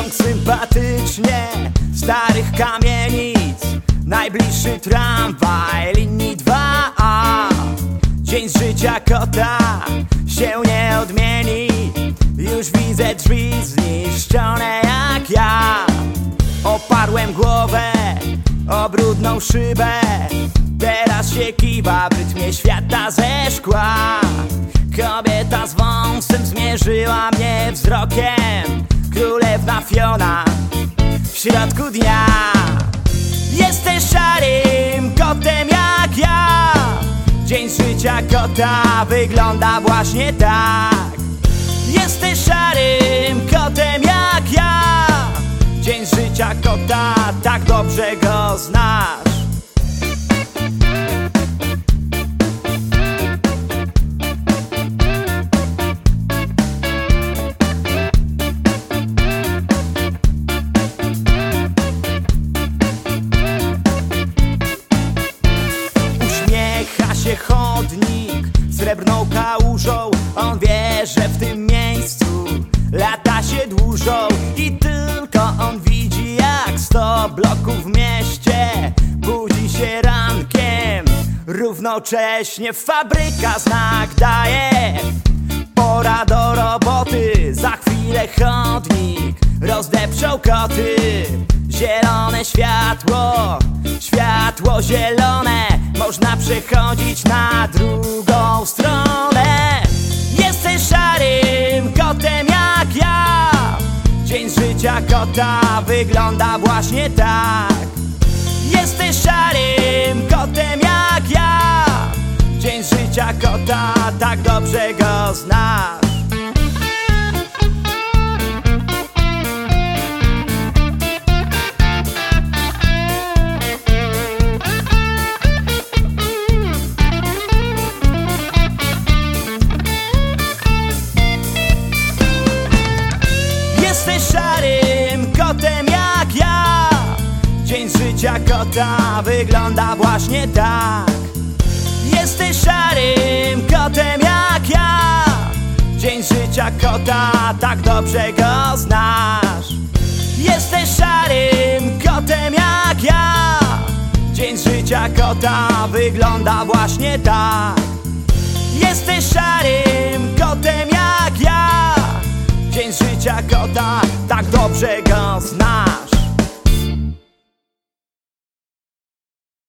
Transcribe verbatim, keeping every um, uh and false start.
Mówiąc sympatycznie, starych kamienic, najbliższy tramwaj linii dwa A. Dzień z życia kota się nie odmieni. Już widzę drzwi zniszczone jak ja. Oparłem głowę o brudną szybę. Teraz się kiwa w rytmie świata ze szkła. Kobieta z wąsem zmierzyła mnie wzrokiem. Królewna Fiona w środku dnia. Jesteś szarym kotem jak ja. Dzień z życia kota wygląda właśnie tak. Jesteś szarym kotem jak ja. Dzień z życia kota, tak dobrze go znasz. Uśmiecha się chodnik srebrną kałużą. On wie, że w tym miejscu lata się dłużą. I tylko on widzi, jak sto bloków w mieście budzi się rankiem. Równocześnie fabryka znak daje. Pora do roboty, za chwilę chodnik rozdepczą koty. Zielone światło, światło zielone. Można przechodzić na drugą stronę. Jesteś szarym kotem jak ja. Dzień z życia kota wygląda właśnie tak. Jesteś szarym kotem jak ja. Dzień z życia kota, tak dobrze go znasz. Jesteś szarym kotem jak ja. Dzień z życia kota wygląda właśnie tak. Jesteś szarym kotem jak ja. Dzień z życia kota, tak dobrze go znasz. Jesteś szarym kotem jak ja. Dzień z życia kota wygląda właśnie tak. Jesteś szarym kotem jak ja. Dzień z życia kota, tak dobrze go znasz.